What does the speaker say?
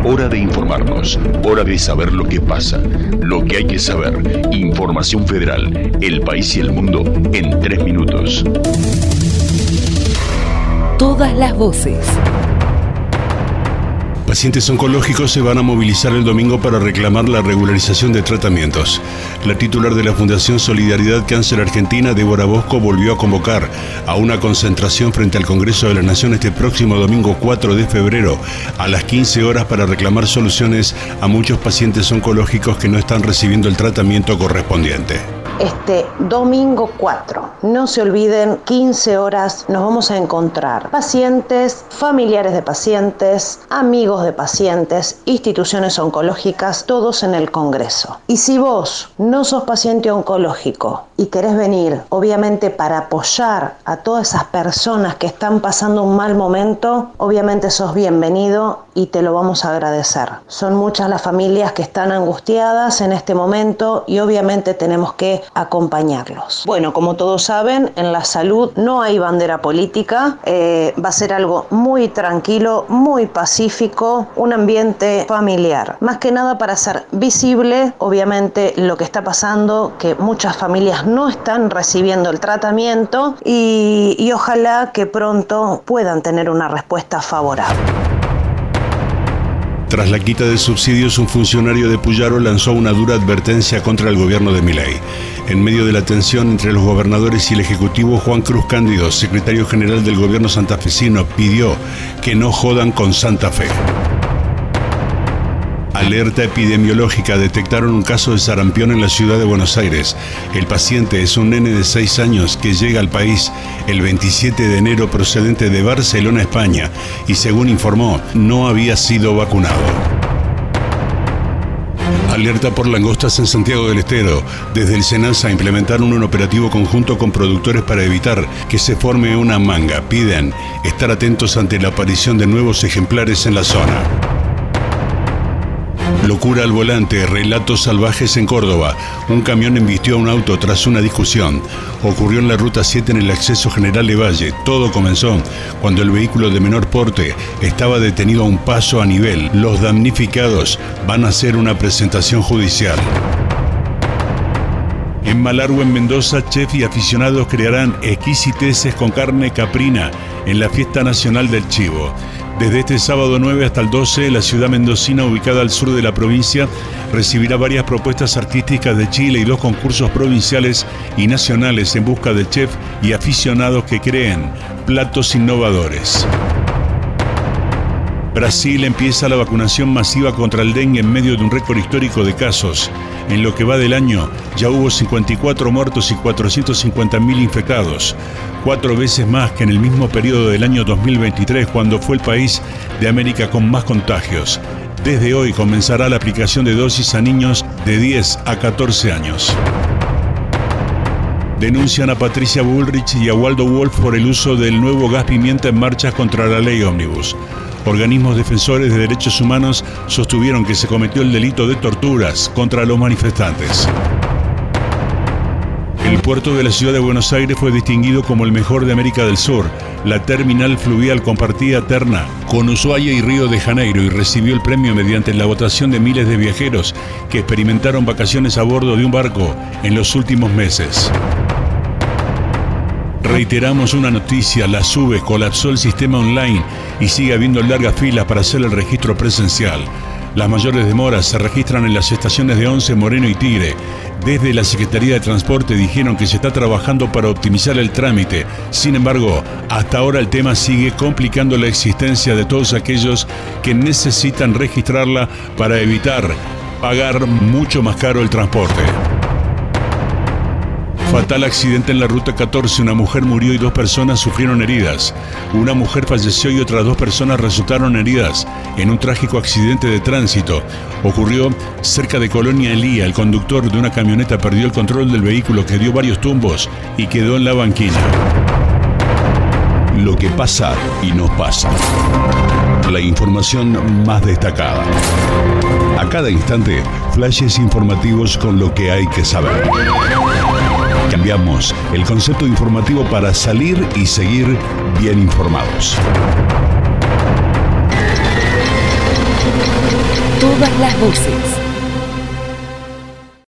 Hora de informarnos, hora de saber lo que pasa, lo que hay que saber. Información Federal, el país y el mundo en 3 minutos. Todas las voces. Pacientes oncológicos se van a movilizar el domingo para reclamar la regularización de tratamientos. La titular de la Fundación Solidaridad Cáncer Argentina, Débora Bosco, volvió a convocar a una concentración frente al Congreso de la Nación este próximo domingo 4 de febrero a las 15 horas para reclamar soluciones a muchos pacientes oncológicos que no están recibiendo el tratamiento correspondiente. Este domingo 4, no se olviden, 15 horas nos vamos a encontrar pacientes, familiares de pacientes, amigos de pacientes, instituciones oncológicas, todos en el Congreso. Y si vos no sos paciente oncológico y querés venir, obviamente para apoyar a todas esas personas que están pasando un mal momento, obviamente sos bienvenido y te lo vamos a agradecer. Son muchas las familias que están angustiadas en este momento y obviamente tenemos que acompañarlos. Bueno, como todos saben, en la salud no hay bandera política, va a ser algo muy tranquilo, muy pacífico, un ambiente familiar. Más que nada para hacer visible, obviamente, lo que está pasando, que muchas familias no están recibiendo el tratamiento y ojalá que pronto puedan tener una respuesta favorable. Tras la quita de subsidios, un funcionario de Puyaro lanzó una dura advertencia contra el gobierno de Milei. En medio de la tensión entre los gobernadores y el ejecutivo, Juan Cruz Cándido, secretario general del gobierno santafesino, pidió que no jodan con Santa Fe. Alerta epidemiológica. Detectaron un caso de sarampión en la ciudad de Buenos Aires. El paciente es un nene de 6 años que llega al país el 27 de enero procedente de Barcelona, España, y según informó, no había sido vacunado. Alerta por langostas en Santiago del Estero. Desde el SENASA implementaron un operativo conjunto con productores para evitar que se forme una manga. Piden estar atentos ante la aparición de nuevos ejemplares en la zona. Locura al volante, relatos salvajes en Córdoba. Un camión embistió a un auto tras una discusión. Ocurrió en la Ruta 7 en el acceso General Lavalle. Todo comenzó cuando el vehículo de menor porte estaba detenido a un paso a nivel. Los damnificados van a hacer una presentación judicial. En Malargüe, en Mendoza, chef y aficionados crearán exquisiteces con carne caprina en la Fiesta Nacional del Chivo. Desde este sábado 9 hasta el 12, la ciudad mendocina, ubicada al sur de la provincia, recibirá varias propuestas artísticas de Chile y 2 concursos provinciales y nacionales en busca de chefs y aficionados que creen platos innovadores. Brasil empieza la vacunación masiva contra el dengue en medio de un récord histórico de casos. En lo que va del año, ya hubo 54 muertos y 450.000 infectados, 4 veces más que en el mismo periodo del año 2023, cuando fue el país de América con más contagios. Desde hoy comenzará la aplicación de dosis a niños de 10 a 14 años. Denuncian a Patricia Bullrich y a Waldo Wolf por el uso del nuevo gas pimienta en marchas contra la ley Ómnibus. Organismos defensores de derechos humanos sostuvieron que se cometió el delito de torturas contra los manifestantes. El puerto de la ciudad de Buenos Aires fue distinguido como el mejor de América del Sur. La terminal fluvial compartía terna con Ushuaia y Río de Janeiro y recibió el premio mediante la votación de miles de viajeros que experimentaron vacaciones a bordo de un barco en los últimos meses. Reiteramos una noticia: la SUBE colapsó el sistema online y sigue habiendo largas filas para hacer el registro presencial. Las mayores demoras se registran en las estaciones de Once, Moreno y Tigre. Desde la Secretaría de Transporte dijeron que se está trabajando para optimizar el trámite. Sin embargo, hasta ahora el tema sigue complicando la existencia de todos aquellos que necesitan registrarla para evitar pagar mucho más caro el transporte. Fatal accidente en la Ruta 14. Una mujer murió y 2 personas sufrieron heridas. Una mujer falleció y otras 2 personas resultaron heridas en un trágico accidente de tránsito. Ocurrió cerca de Colonia Elía. El conductor de una camioneta perdió el control del vehículo, que dio varios tumbos y quedó en la banquina. Lo que pasa y nos pasa. La información más destacada. A cada instante, flashes informativos con lo que hay que saber. Cambiamos el concepto informativo para salir y seguir bien informados. todas las voces.